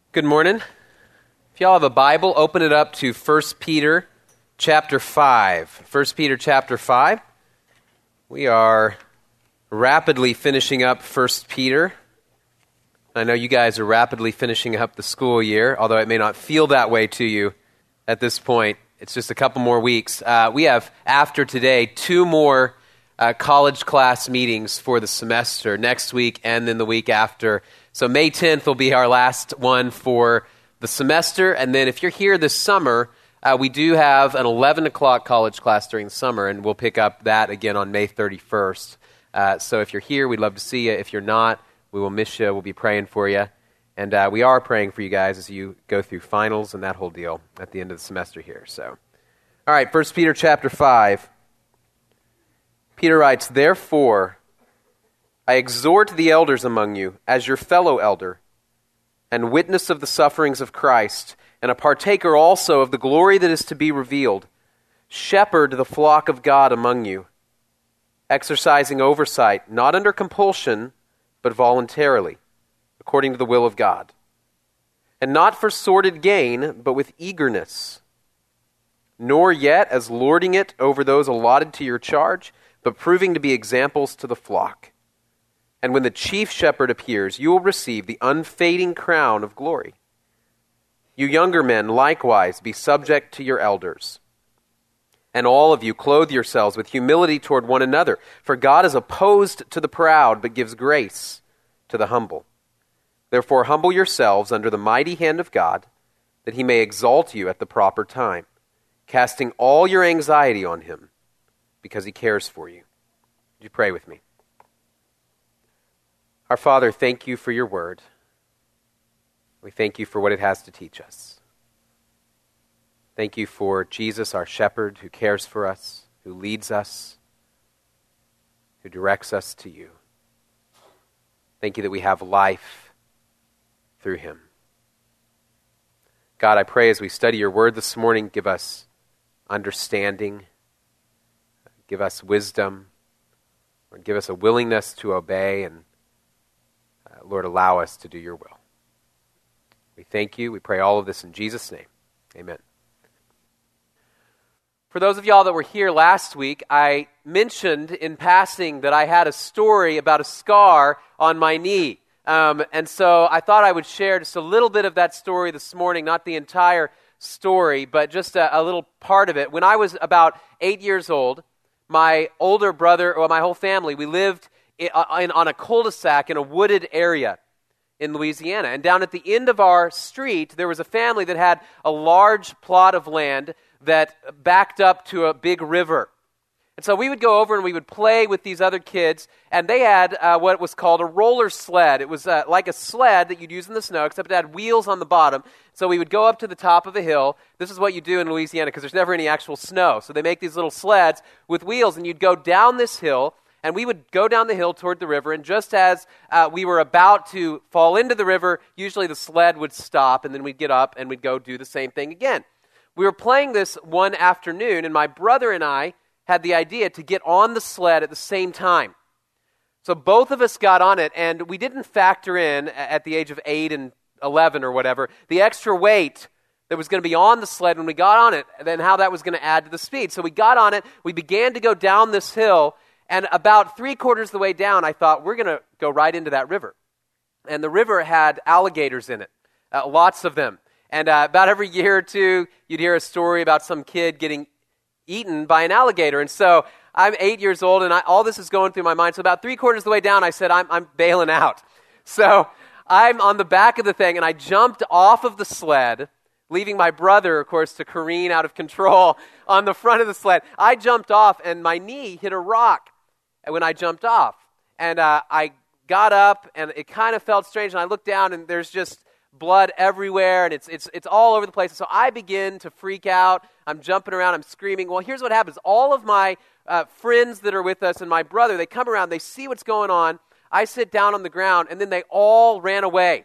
Good morning. If y'all have a Bible, open it up to 1 Peter chapter 5. 1 Peter chapter 5. We are rapidly finishing up 1 Peter. I know you guys are rapidly finishing up the school year, although it may not feel that way to you at this point. It's just a couple more weeks. We have, after today, 2 more college class meetings for the semester, next week and then the week after. So May 10th will be our last one for the semester, and then if you're here this summer, we do have an 11 o'clock college class during the summer, and we'll pick up that again on May 31st. So if you're here, we'd love to see you. If you're not, we will miss you. We'll be praying for you. And we are praying for you guys as you go through finals and that whole deal at the end of the semester here. So, all right, 1 Peter chapter 5. Peter writes, "Therefore, I exhort the elders among you as your fellow elder and witness of the sufferings of Christ, and a partaker also of the glory that is to be revealed. Shepherd the flock of God among you, exercising oversight, not under compulsion, but voluntarily, according to the will of God, and not for sordid gain, but with eagerness, nor yet as lording it over those allotted to your charge, but proving to be examples to the flock. And when the chief shepherd appears, you will receive the unfading crown of glory. You younger men, likewise, be subject to your elders. And all of you clothe yourselves with humility toward one another, for God is opposed to the proud, but gives grace to the humble. Therefore humble yourselves under the mighty hand of God, that he may exalt you at the proper time, casting all your anxiety on him, because he cares for you." Would you pray with me? Our Father, thank you for your word. We thank you for what it has to teach us. Thank you for Jesus, our shepherd, who cares for us, who leads us, who directs us to you. Thank you that we have life through him. God, I pray as we study your word this morning, give us understanding, give us wisdom, Lord, give us a willingness to obey, and Lord, allow us to do your will. We thank you. We pray all of this in Jesus' name. Amen. For those of y'all that were here last week, I mentioned in passing that I had a story about a scar on my knee. And so I thought I would share just a little bit of that story this morning, not the entire story, but just a little part of it. When I was about 8 years old, my older brother, or my whole family, we lived on a cul-de-sac in a wooded area in Louisiana. And down at the end of our street, there was a family that had a large plot of land that backed up to a big river. And so we would go over and we would play with these other kids, and they had what was called a roller sled. It was like a sled that you'd use in the snow, except it had wheels on the bottom. So we would go up to the top of a hill. This is what you do in Louisiana because there's never any actual snow. So they make these little sleds with wheels, and you'd go down this hill, and we would go down the hill toward the river, and just as we were about to fall into the river, usually the sled would stop, and then we'd get up and we'd go do the same thing again. We were playing this one afternoon, and my brother and I had the idea to get on the sled at the same time. So both of us got on it, and we didn't factor in, at the age of 8 and 11 or whatever, the extra weight that was going to be on the sled when we got on it, and then how that was going to add to the speed. So we got on it, we began to go down this hill, and about 3/4 of the way down, I thought, we're going to go right into that river. And the river had alligators in it, lots of them. And about every year or two, you'd hear a story about some kid getting eaten by an alligator. And so I'm 8 years old, and all this is going through my mind. So about 3/4 of the way down, I said, I'm bailing out. So I'm on the back of the thing, and I jumped off of the sled, leaving my brother, of course, to careen out of control on the front of the sled. I jumped off, and my knee hit a rock when I jumped off. And I got up, and it kind of felt strange, and I looked down, and there's just blood everywhere, and it's all over the place. So I begin to freak out. I'm jumping around. I'm screaming. Well, here's what happens. All of my friends that are with us and my brother, they come around. They see what's going on. I sit down on the ground, and then they all ran away.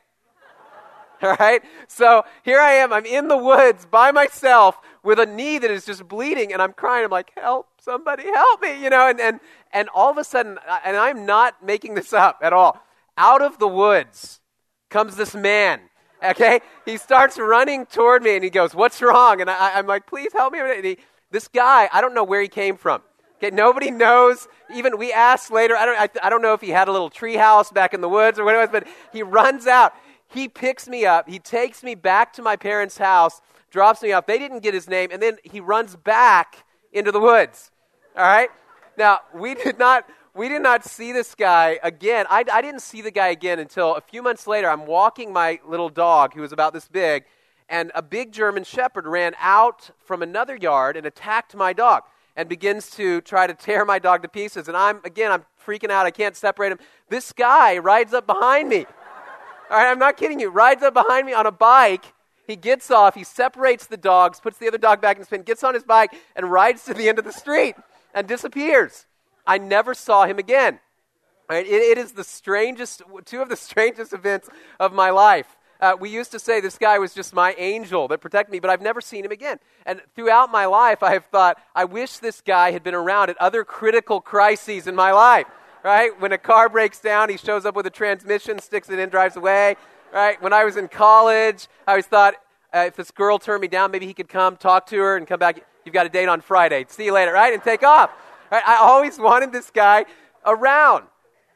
All right? So here I am. I'm in the woods by myself with a knee that is just bleeding, and I'm crying. I'm like, help, somebody help me, you know, and all of a sudden, and I'm not making this up at all, out of the woods comes this man, Okay? He starts running toward me, and he goes, "What's wrong?" And I'm like, "Please help me." And this guy, I don't know where he came from. Okay, nobody knows. Even we asked later, I don't know if he had a little tree house back in the woods or what it was, but he runs out. He picks me up. He takes me back to my parents' house, drops me off. They didn't get his name, and then he runs back into the woods. All right? Now, we did not see this guy again. I didn't see the guy again until a few months later. I'm walking my little dog, who was about this big, and a big German shepherd ran out from another yard and attacked my dog and begins to try to tear my dog to pieces. And I'm freaking out. I can't separate him. This guy rides up behind me. All right, I'm not kidding you. Rides up behind me on a bike. He gets off. He separates the dogs, puts the other dog back in his pen, gets on his bike, and rides to the end of the street and disappears. I never saw him again. All right, it is two of the strangest events of my life. We used to say this guy was just my angel that protected me, but I've never seen him again. And throughout my life, I have thought, I wish this guy had been around at other critical crises in my life. Right? When a car breaks down, he shows up with a transmission, sticks it in, drives away. Right? When I was in college, I always thought, if this girl turned me down, maybe he could come talk to her and come back. You've got a date on Friday. See you later, right? And take off. Right? I always wanted this guy around.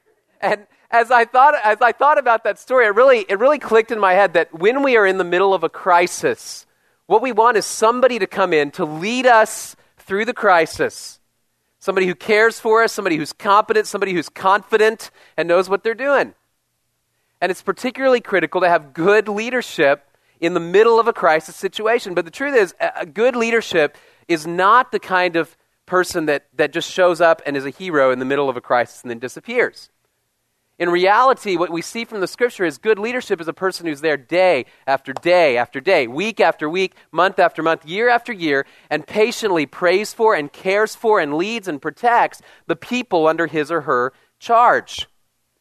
And as I thought about that story, it really clicked in my head that when we are in the middle of a crisis, what we want is somebody to come in to lead us through the crisis. Somebody who cares for us, somebody who's competent, somebody who's confident and knows what they're doing. And it's particularly critical to have good leadership in the middle of a crisis situation. But the truth is, a good leadership is not the kind of person that just shows up and is a hero in the middle of a crisis and then disappears. In reality, what we see from the Scripture is good leadership is a person who's there day after day after day, week after week, month after month, year after year, and patiently prays for and cares for and leads and protects the people under his or her charge.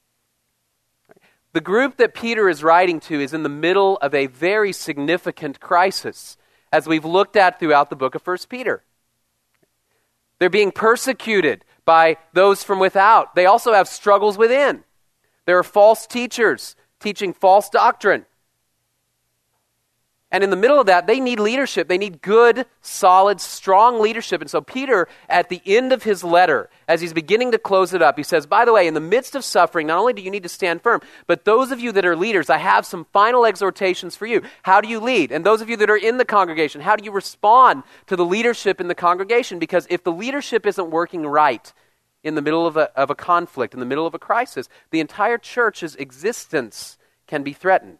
The group that Peter is writing to is in the middle of a very significant crisis, as we've looked at throughout the book of 1 Peter. They're being persecuted by those from without. They also have struggles within. There are false teachers teaching false doctrine. And in the middle of that, they need leadership. They need good, solid, strong leadership. And so Peter, at the end of his letter, as he's beginning to close it up, he says, by the way, in the midst of suffering, not only do you need to stand firm, but those of you that are leaders, I have some final exhortations for you. How do you lead? And those of you that are in the congregation, how do you respond to the leadership in the congregation? Because if the leadership isn't working right, in the middle of a conflict, in the middle of a crisis, the entire church's existence can be threatened.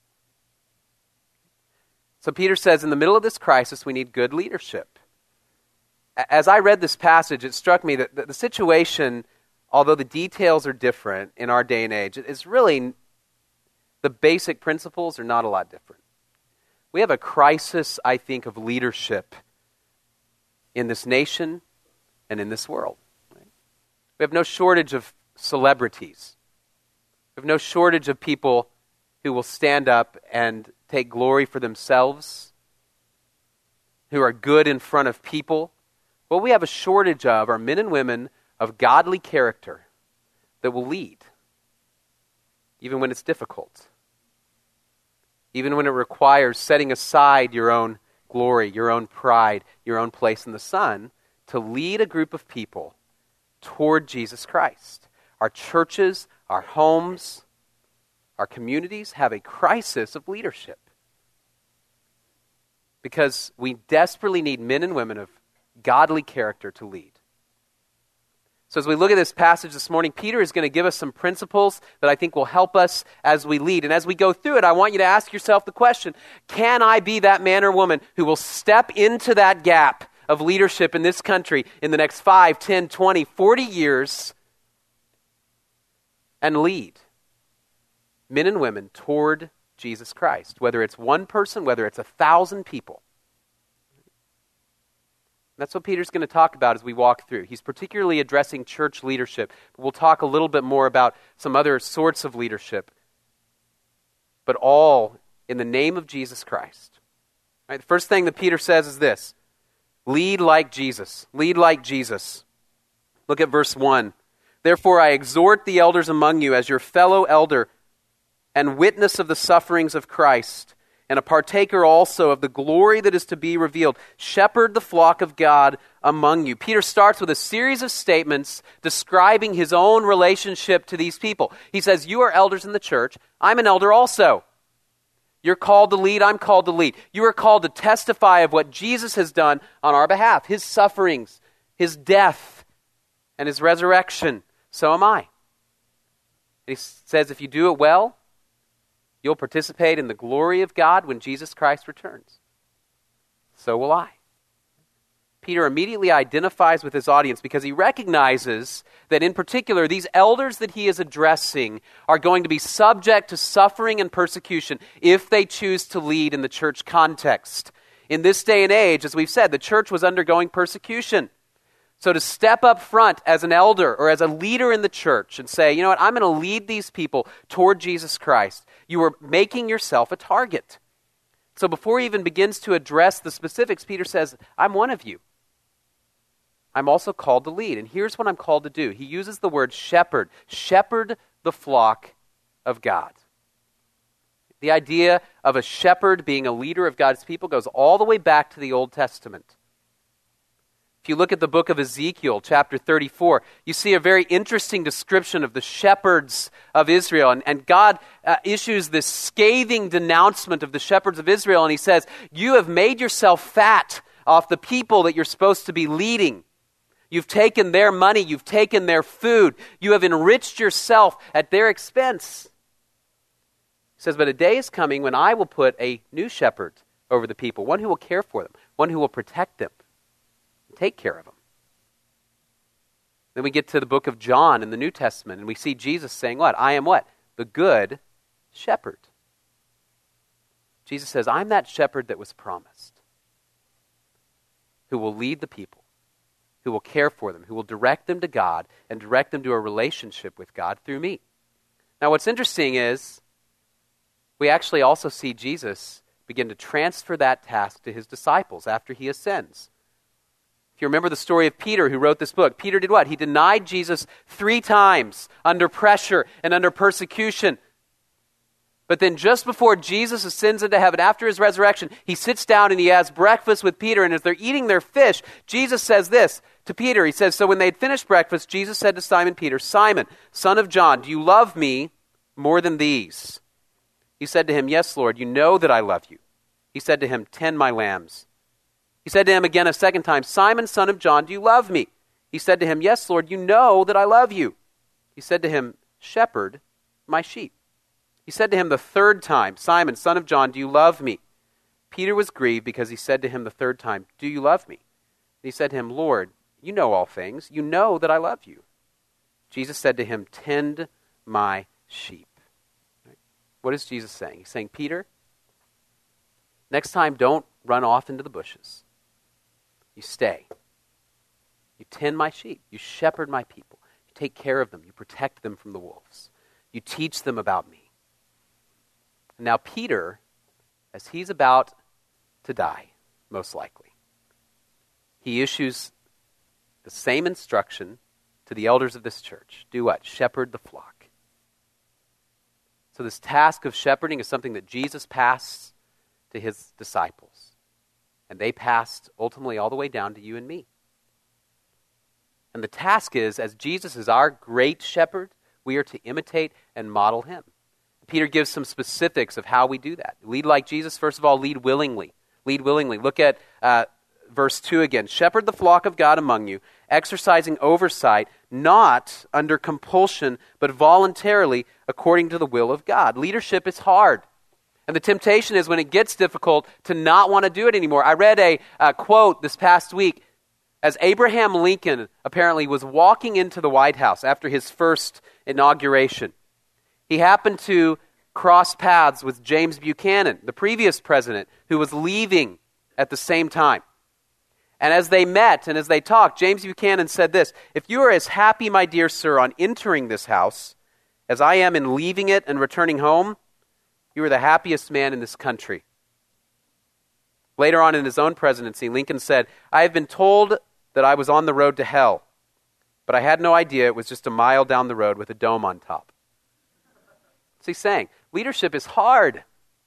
So Peter says, in the middle of this crisis, we need good leadership. As I read this passage, it struck me that the situation, although the details are different in our day and age, it's really, the basic principles are not a lot different. We have a crisis, I think, of leadership in this nation and in this world. We have no shortage of celebrities. We have no shortage of people who will stand up and take glory for themselves, who are good in front of people. What we have a shortage of are men and women of godly character that will lead, even when it's difficult, even when it requires setting aside your own glory, your own pride, your own place in the sun, to lead a group of people toward Jesus Christ. Our churches, our homes, our communities have a crisis of leadership because we desperately need men and women of godly character to lead. So as we look at this passage this morning, Peter is going to give us some principles that I think will help us as we lead. And as we go through it, I want you to ask yourself the question, can I be that man or woman who will step into that gap of leadership in this country in the next 5, 10, 20, 40 years and lead men and women toward Jesus Christ, whether it's one person, whether it's 1,000 people. That's what Peter's going to talk about as we walk through. He's particularly addressing church leadership. But we'll talk a little bit more about some other sorts of leadership, but all in the name of Jesus Christ. All right, the first thing that Peter says is this: lead like Jesus. Lead like Jesus. Look at verse 1. Therefore I exhort the elders among you as your fellow elder and witness of the sufferings of Christ, and a partaker also of the glory that is to be revealed. Shepherd the flock of God among you. Peter starts with a series of statements describing his own relationship to these people. He says, you are elders in the church. I'm an elder also. You're called to lead. I'm called to lead. You are called to testify of what Jesus has done on our behalf, his sufferings, his death, and his resurrection. So am I. He says, if you do it well, you'll participate in the glory of God when Jesus Christ returns. So will I. Peter immediately identifies with his audience because he recognizes that in particular, these elders that he is addressing are going to be subject to suffering and persecution if they choose to lead in the church context. In this day and age, as we've said, the church was undergoing persecution. So to step up front as an elder or as a leader in the church and say, you know what, I'm going to lead these people toward Jesus Christ, you are making yourself a target. So before he even begins to address the specifics, Peter says, I'm one of you. I'm also called to lead. And here's what I'm called to do. He uses the word shepherd. Shepherd the flock of God. The idea of a shepherd being a leader of God's people goes all the way back to the Old Testament. If you look at the book of Ezekiel, chapter 34, you see a very interesting description of the shepherds of Israel. And God issues this scathing denouncement of the shepherds of Israel. And he says, you have made yourself fat off the people that you're supposed to be leading. You've taken their money. You've taken their food. You have enriched yourself at their expense. He says, but a day is coming when I will put a new shepherd over the people, one who will care for them, one who will protect them, and take care of them. Then we get to the book of John in the New Testament, and we see Jesus saying what? I am what? The good shepherd. Jesus says, I'm that shepherd that was promised, who will lead the people, who will care for them, who will direct them to God and direct them to a relationship with God through me. Now what's interesting is we actually also see Jesus begin to transfer that task to his disciples after he ascends. If you remember the story of Peter who wrote this book, Peter did what? He denied Jesus 3 times under pressure and under persecution. But then just before Jesus ascends into heaven, after his resurrection, he sits down and he has breakfast with Peter. And as they're eating their fish, Jesus says this to Peter. He says, so when they had finished breakfast, Jesus said to Simon Peter, Simon, son of John, do you love me more than these? He said to him, yes, Lord, you know that I love you. He said to him, tend my lambs. He said to him again a second time, Simon, son of John, do you love me? He said to him, yes, Lord, you know that I love you. He said to him, shepherd my sheep. He said to him the third time, Simon, son of John, do you love me? Peter was grieved because he said to him the third time, do you love me? And he said to him, Lord, you know all things. You know that I love you. Jesus said to him, tend my sheep. What is Jesus saying? He's saying, Peter, next time don't run off into the bushes. You stay. You tend my sheep. You shepherd my people. You take care of them. You protect them from the wolves. You teach them about me. Now Peter, as he's about to die, most likely, he issues the same instruction to the elders of this church. Do what? Shepherd the flock. So this task of shepherding is something that Jesus passed to his disciples. And they passed ultimately all the way down to you and me. And the task is, as Jesus is our great shepherd, we are to imitate and model him. Peter gives some specifics of how we do that. Lead like Jesus. First of all, lead willingly. Lead willingly. Look at verse 2 again. Shepherd the flock of God among you, exercising oversight, not under compulsion, but voluntarily according to the will of God. Leadership is hard. And the temptation is when it gets difficult to not want to do it anymore. I read a quote this past week as Abraham Lincoln apparently was walking into the White House after his first inauguration. He happened to cross paths with James Buchanan, the previous president, who was leaving at the same time. And as they met and as they talked, James Buchanan said this, if you are as happy, my dear sir, on entering this house as I am in leaving it and returning home, you are the happiest man in this country. Later on in his own presidency, Lincoln said, I have been told that I was on the road to hell, but I had no idea it was just a mile down the road with a dome on top. What's he saying? Leadership is hard.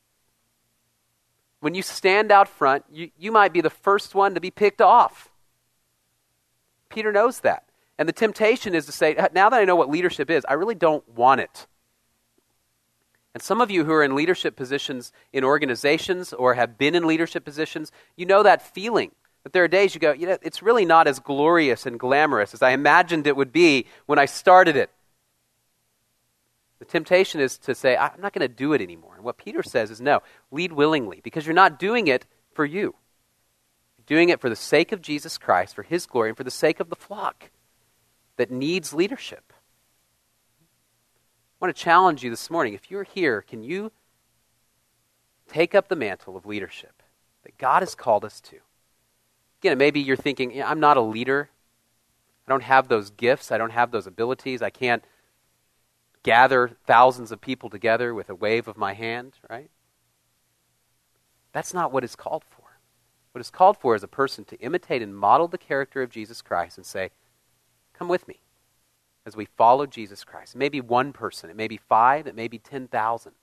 When you stand out front, you might be the first one to be picked off. Peter knows that. And the temptation is to say, now that I know what leadership is, I really don't want it. And some of you who are in leadership positions in organizations or have been in leadership positions, you know that feeling. That there are days you go, it's really not as glorious and glamorous as I imagined it would be when I started it. The temptation is to say, I'm not going to do it anymore. And what Peter says is, no, lead willingly, because you're not doing it for you. You're doing it for the sake of Jesus Christ, for his glory, and for the sake of the flock that needs leadership. I want to challenge you this morning. If you're here, can you take up the mantle of leadership that God has called us to? Again, maybe you're thinking, I'm not a leader. I don't have those gifts. I don't have those abilities. I can't gather thousands of people together with a wave of my hand, right? That's not what it's called for. What it's called for is a person to imitate and model the character of Jesus Christ and say, come with me as we follow Jesus Christ. It may be one person, it may be 5, it may be 10,000.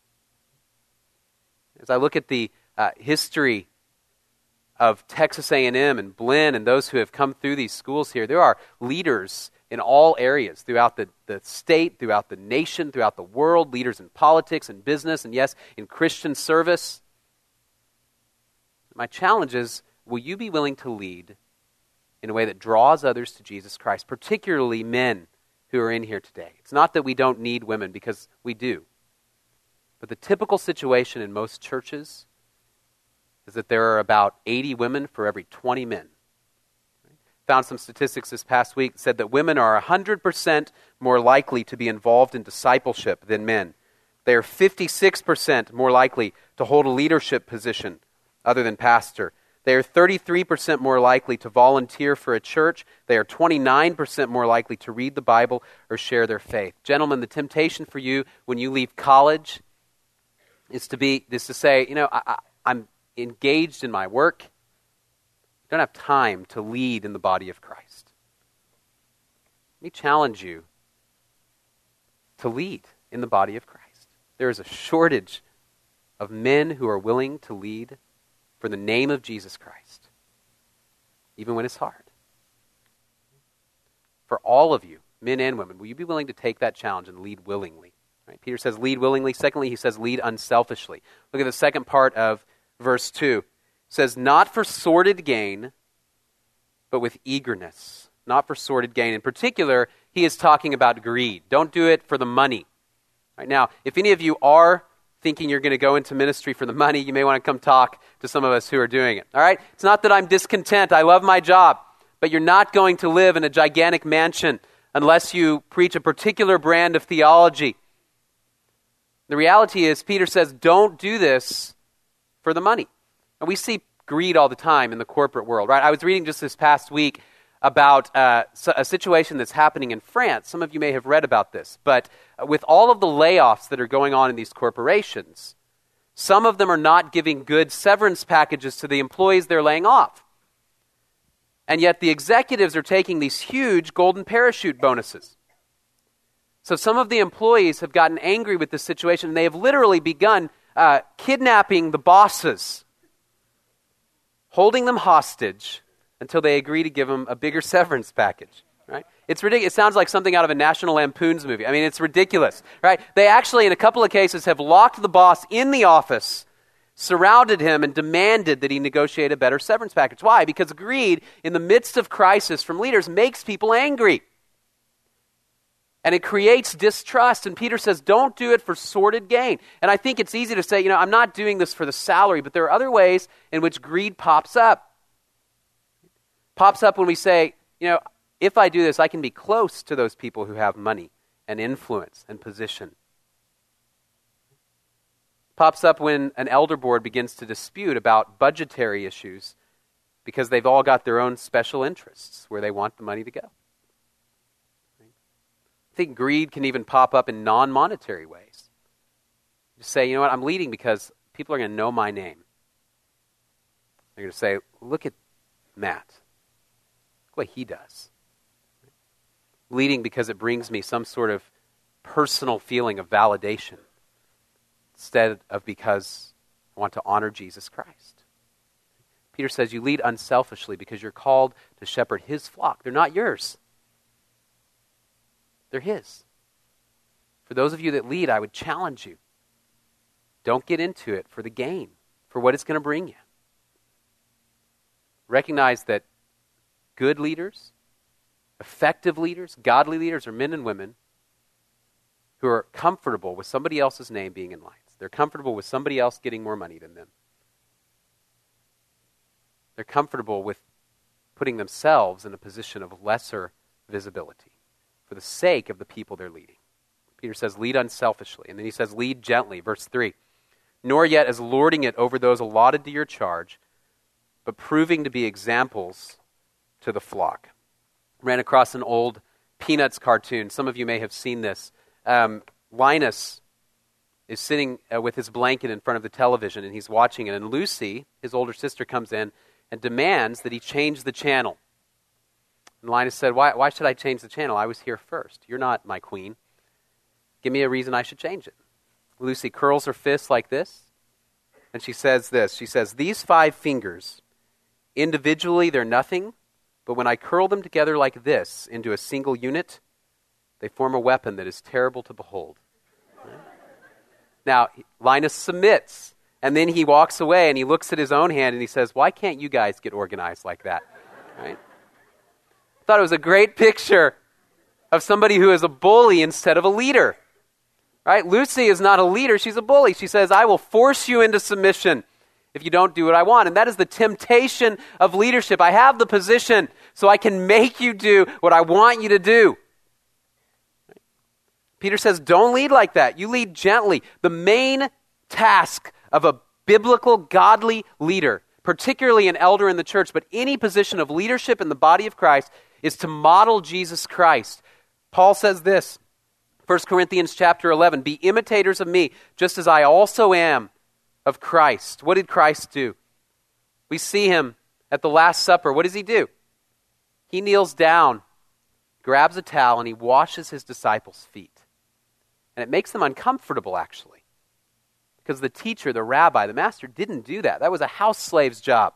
As I look at the history of Texas A&M and Blinn and those who have come through these schools here, there are leaders in all areas, throughout the state, throughout the nation, throughout the world, leaders in politics and business, and yes, in Christian service. My challenge is, will you be willing to lead in a way that draws others to Jesus Christ, particularly men who are in here today? It's not that we don't need women, because we do. But the typical situation in most churches is that there are about 80 women for every 20 men. Found some statistics this past week that said that women are 100% more likely to be involved in discipleship than men. They are 56% more likely to hold a leadership position other than pastor. They are 33% more likely to volunteer for a church. They are 29% more likely to read the Bible or share their faith. Gentlemen, the temptation for you when you leave college is to say, I'm engaged in my work. I don't have time to lead in the body of Christ. Let me challenge you to lead in the body of Christ. There is a shortage of men who are willing to lead for the name of Jesus Christ, even when it's hard. For all of you, men and women, will you be willing to take that challenge and lead willingly? Right? Peter says lead willingly. Secondly, he says lead unselfishly. Look at the second part of verse 2. It says, not for sordid gain, but with eagerness. Not for sordid gain. In particular, he is talking about greed. Don't do it for the money. Right now, if any of you are thinking you're going to go into ministry for the money, you may want to come talk to some of us who are doing it. All right? It's not that I'm discontent. I love my job. But you're not going to live in a gigantic mansion unless you preach a particular brand of theology. The reality is, Peter says, don't do this for the money. And we see greed all the time in the corporate world, right? I was reading just this past week about a situation that's happening in France. Some of you may have read about this. But with all of the layoffs that are going on in these corporations, some of them are not giving good severance packages to the employees they're laying off. And yet the executives are taking these huge golden parachute bonuses. So some of the employees have gotten angry with this situation, and they have literally begun kidnapping the bosses, holding them hostage until they agree to give them a bigger severance package, right? It's ridiculous. It sounds like something out of a National Lampoon's movie. I mean, it's ridiculous, right? They actually, in a couple of cases, have locked the boss in the office, surrounded him, and demanded that he negotiate a better severance package. Why? Because greed in the midst of crisis from leaders makes people angry. And it creates distrust. And Peter says, don't do it for sordid gain. And I think it's easy to say, I'm not doing this for the salary, but there are other ways in which greed pops up. Pops up when we say, if I do this, I can be close to those people who have money and influence and position. Pops up when an elder board begins to dispute about budgetary issues because they've all got their own special interests where they want the money to go. I think greed can even pop up in non-monetary ways. You say, I'm leading because people are going to know my name. They're going to say, look at Matt. Look what he does. Leading because it brings me some sort of personal feeling of validation instead of because I want to honor Jesus Christ. Peter says you lead unselfishly because you're called to shepherd his flock. They're not yours. They're his. For those of you that lead, I would challenge you. Don't get into it for the gain, for what it's going to bring you. Recognize that good leaders, effective leaders, godly leaders are men and women who are comfortable with somebody else's name being in lights. They're comfortable with somebody else getting more money than them. They're comfortable with putting themselves in a position of lesser visibility for the sake of the people they're leading. Peter says, lead unselfishly. And then he says, lead gently. Verse 3. Nor yet as lording it over those allotted to your charge, but proving to be examples to the flock. Ran across an old Peanuts cartoon. Some of you may have seen this. Linus is sitting with his blanket in front of the television, and he's watching it. And Lucy, his older sister, comes in and demands that he change the channel. And Linus said, why should I change the channel? I was here first. You're not my queen. Give me a reason I should change it. Lucy curls her fists like this, and she says this. She says, these 5 fingers, individually they're nothing, but when I curl them together like this into a single unit, they form a weapon that is terrible to behold. Right? Now, Linus submits, and then he walks away and he looks at his own hand and he says, why can't you guys get organized like that? Right? I thought it was a great picture of somebody who is a bully instead of a leader. Right? Lucy is not a leader, she's a bully. She says, I will force you into submission if you don't do what I want. And that is the temptation of leadership. I have the position, so I can make you do what I want you to do. Peter says, don't lead like that. You lead gently. The main task of a biblical, godly leader, particularly an elder in the church, but any position of leadership in the body of Christ, is to model Jesus Christ. Paul says this, 1 Corinthians chapter 11, be imitators of me, just as I also am of Christ. What did Christ do? We see him at the Last Supper. What does he do? He kneels down, grabs a towel, and he washes his disciples' feet. And it makes them uncomfortable, actually. Because the teacher, the rabbi, the master didn't do that. That was a house slave's job.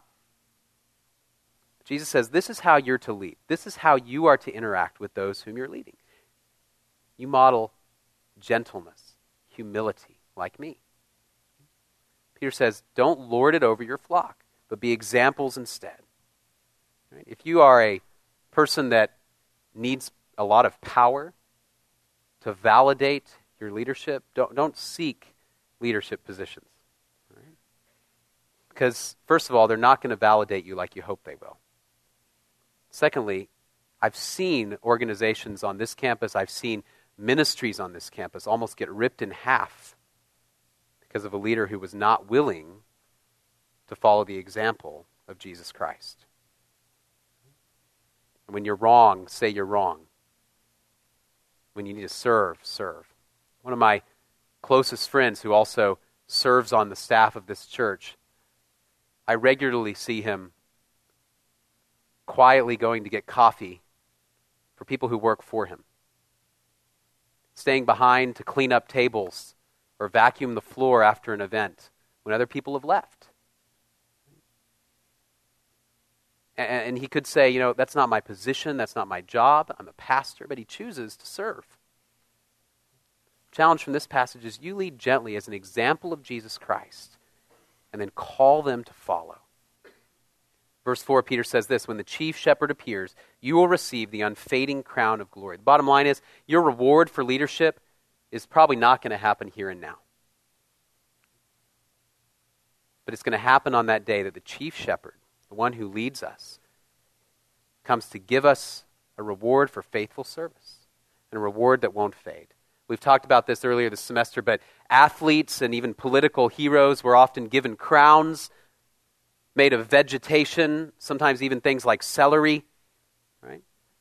Jesus says, this is how you're to lead. This is how you are to interact with those whom you're leading. You model gentleness, humility, like me. Peter says, don't lord it over your flock, but be examples instead. Right? If you are a person that needs a lot of power to validate your leadership, don't seek leadership positions. Right? Because, first of all, they're not going to validate you like you hope they will. Secondly, I've seen organizations on this campus, I've seen ministries on this campus almost get ripped in half because of a leader who was not willing to follow the example of Jesus Christ. And when you're wrong, say you're wrong. When you need to serve, serve. One of my closest friends who also serves on the staff of this church, I regularly see him quietly going to get coffee for people who work for him. Staying behind to clean up tables or vacuum the floor after an event when other people have left. And he could say, that's not my position, that's not my job, I'm a pastor, but he chooses to serve. Challenge from this passage is you lead gently as an example of Jesus Christ and then call them to follow. Verse 4, Peter says this, when the chief shepherd appears, you will receive the unfading crown of glory. The bottom line is, your reward for leadership is probably not going to happen here and now. But it's going to happen on that day that the chief shepherd, the one who leads us, comes to give us a reward for faithful service, and a reward that won't fade. We've talked about this earlier this semester, but athletes and even political heroes were often given crowns made of vegetation, sometimes even things like celery, right?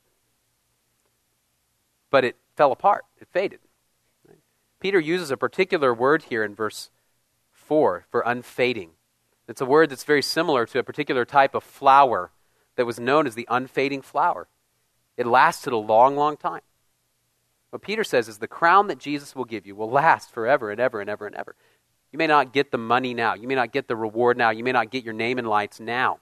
But it fell apart. It faded. Right? Peter uses a particular word here in verse 4 for unfading. It's a word that's very similar to a particular type of flower that was known as the unfading flower. It lasted a long, long time. What Peter says is the crown that Jesus will give you will last forever and ever and ever and ever. You may not get the money now. You may not get the reward now. You may not get your name in lights now.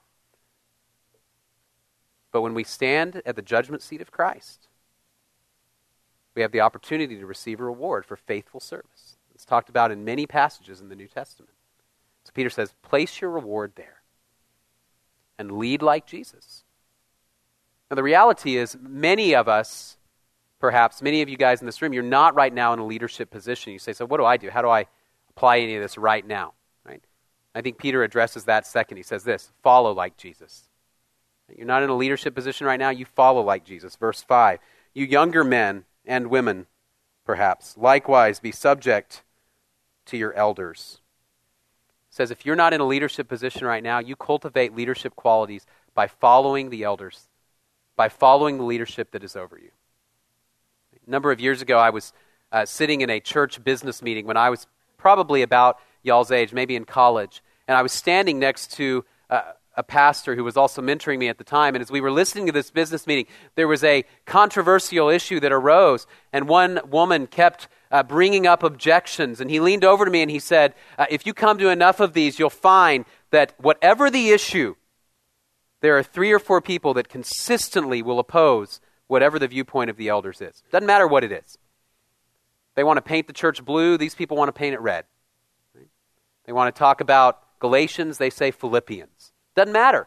But when we stand at the judgment seat of Christ, we have the opportunity to receive a reward for faithful service. It's talked about in many passages in the New Testament. So Peter says, place your reward there and lead like Jesus. Now the reality is many of us, perhaps many of you guys in this room, you're not right now in a leadership position. You say, so what do I do? How do I apply any of this right now? Right? I think Peter addresses that second. He says this, follow like Jesus. You're not in a leadership position right now, you follow like Jesus. Verse 5, you younger men and women, perhaps, likewise be subject to your elders. It says if you're not in a leadership position right now, you cultivate leadership qualities by following the elders, by following the leadership that is over you. A number of years ago, I was sitting in a church business meeting when I was probably about y'all's age, maybe in college, and I was standing next to a pastor who was also mentoring me at the time. And as we were listening to this business meeting, there was a controversial issue that arose, and one woman kept bringing up objections. And he leaned over to me and he said, if you come to enough of these, you'll find that whatever the issue, there are 3 or 4 people that consistently will oppose whatever the viewpoint of the elders is. Doesn't matter what it is. They want to paint the church blue. These people want to paint it red. Right? They want to talk about Galatians. They say Philippians. Doesn't matter.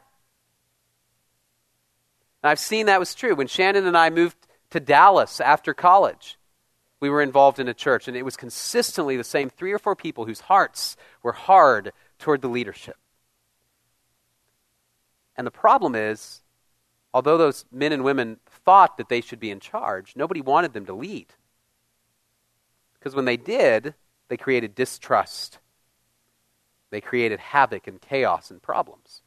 And I've seen that was true. When Shannon and I moved to Dallas after college, we were involved in a church, and it was consistently the same 3 or 4 people whose hearts were hard toward the leadership. And the problem is, although those men and women thought that they should be in charge, nobody wanted them to lead. Because when they did, they created distrust. They created havoc and chaos and problems.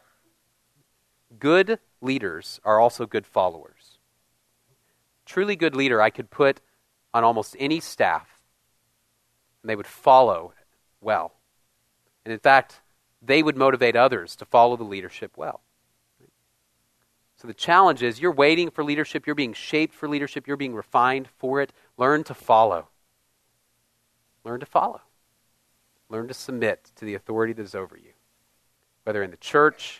Good leaders are also good followers. Truly good leader I could put on almost any staff, and they would follow well. And in fact, they would motivate others to follow the leadership well. So the challenge is you're waiting for leadership, you're being shaped for leadership, you're being refined for it. Learn to follow. Learn to follow. Learn to submit to the authority that is over you. Whether in the church,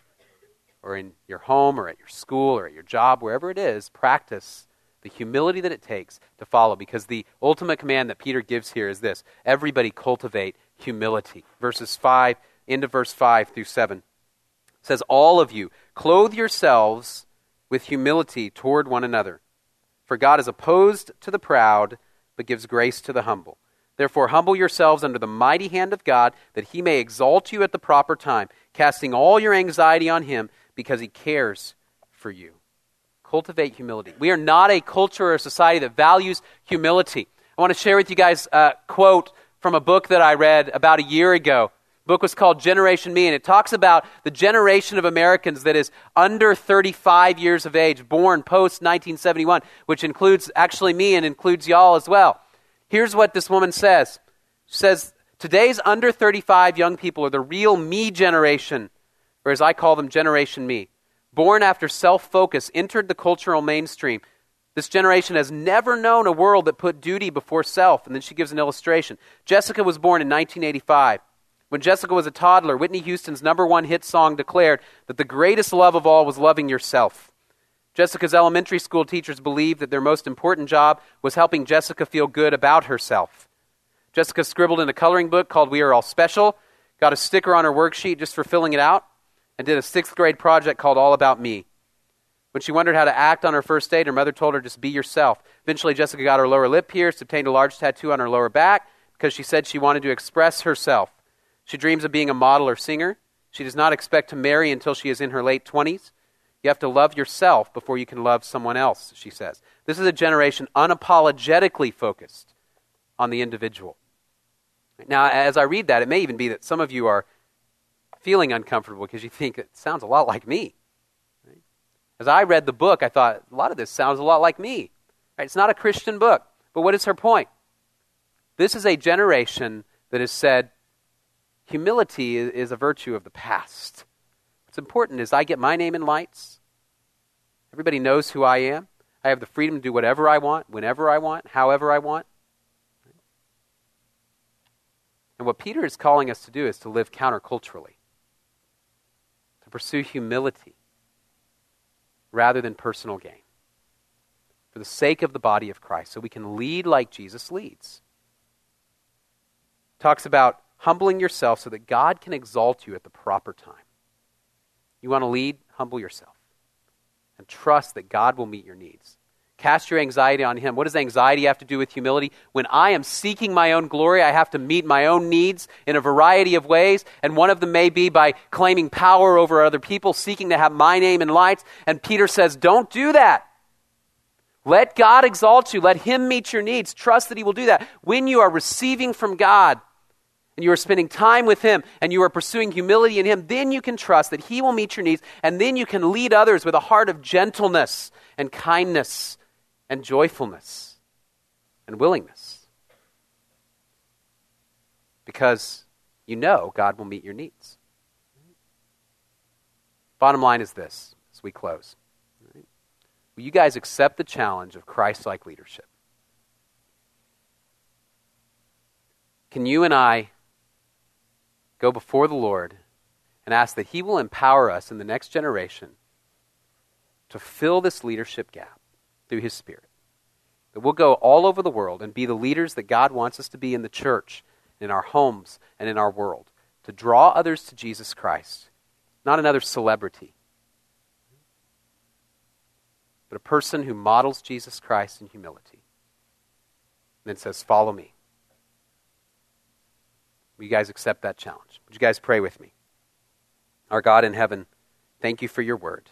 or in your home, or at your school, or at your job, wherever it is, practice the humility that it takes to follow. Because the ultimate command that Peter gives here is this: everybody cultivate humility. Verses 5, into verse 5 through 7. It says, all of you, clothe yourselves with humility toward one another. For God is opposed to the proud, but gives grace to the humble. Therefore, humble yourselves under the mighty hand of God, that he may exalt you at the proper time, casting all your anxiety on him, because he cares for you. Cultivate humility. We are not a culture or a society that values humility. I want to share with you guys a quote from a book that I read about a year ago. The book was called Generation Me, and it talks about the generation of Americans that is under 35 years of age, born post-1971, which includes actually me and includes y'all as well. Here's what this woman says. She says, today's under 35 young people are the real me generation, or as I call them, Generation Me. Born after self-focus, entered the cultural mainstream. This generation has never known a world that put duty before self. And then she gives an illustration. Jessica was born in 1985. When Jessica was a toddler, Whitney Houston's #1 hit song declared that the greatest love of all was loving yourself. Jessica's elementary school teachers believed that their most important job was helping Jessica feel good about herself. Jessica scribbled in a coloring book called We Are All Special, got a sticker on her worksheet just for filling it out, and did a 6th grade project called All About Me. When she wondered how to act on her first date, her mother told her, just be yourself. Eventually, Jessica got her lower lip pierced, obtained a large tattoo on her lower back because she said she wanted to express herself. She dreams of being a model or singer. She does not expect to marry until she is in her late 20s. You have to love yourself before you can love someone else, she says. This is a generation unapologetically focused on the individual. Now, as I read that, it may even be that some of you are feeling uncomfortable because you think it sounds a lot like me. Right? As I read the book, I thought, a lot of this sounds a lot like me. Right? It's not a Christian book. But what is her point? This is a generation that has said, humility is a virtue of the past. What's important is I get my name in lights. Everybody knows who I am. I have the freedom to do whatever I want, whenever I want, however I want. And what Peter is calling us to do is to live counterculturally, to pursue humility rather than personal gain, for the sake of the body of Christ, so we can lead like Jesus leads. Talks about humbling yourself so that God can exalt you at the proper time. You want to lead? Humble yourself. And trust that God will meet your needs. Cast your anxiety on Him. What does anxiety have to do with humility? When I am seeking my own glory, I have to meet my own needs in a variety of ways, and one of them may be by claiming power over other people, seeking to have my name in lights. And Peter says, don't do that. Let God exalt you. Let Him meet your needs. Trust that He will do that. When you are receiving from God, and you are spending time with Him, and you are pursuing humility in Him, then you can trust that He will meet your needs, and then you can lead others with a heart of gentleness and kindness and joyfulness and willingness. Because you know God will meet your needs. Bottom line is this, as we close. Will you guys accept the challenge of Christ-like leadership? Can you and I go before the Lord and ask that He will empower us in the next generation to fill this leadership gap through His Spirit? That we'll go all over the world and be the leaders that God wants us to be in the church, in our homes, and in our world, to draw others to Jesus Christ, not another celebrity, but a person who models Jesus Christ in humility and then says, follow me. Will you guys accept that challenge? Would you guys pray with me? Our God in heaven, thank you for your word.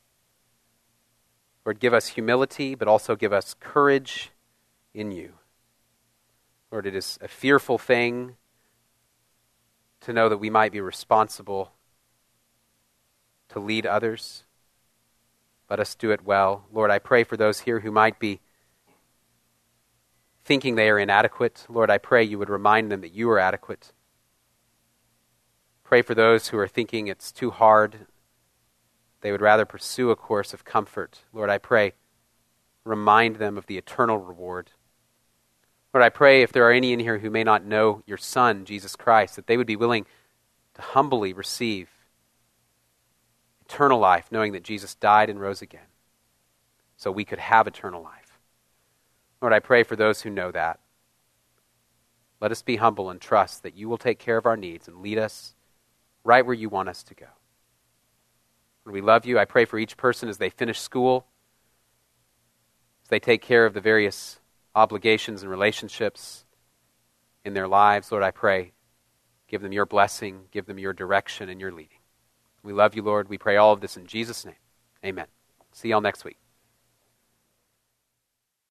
Lord, give us humility, but also give us courage in you. Lord, it is a fearful thing to know that we might be responsible to lead others. Let us do it well. Lord, I pray for those here who might be thinking they are inadequate. Lord, I pray you would remind them that you are adequate. Pray for those who are thinking it's too hard. They would rather pursue a course of comfort. Lord, I pray, remind them of the eternal reward. Lord, I pray if there are any in here who may not know your Son, Jesus Christ, that they would be willing to humbly receive eternal life, knowing that Jesus died and rose again, so we could have eternal life. Lord, I pray for those who know that. Let us be humble and trust that you will take care of our needs and lead us right where you want us to go. Lord, we love you. I pray for each person as they finish school, as they take care of the various obligations and relationships in their lives. Lord, I pray, give them your blessing, give them your direction and your leading. We love you, Lord. We pray all of this in Jesus' name. Amen. See y'all next week.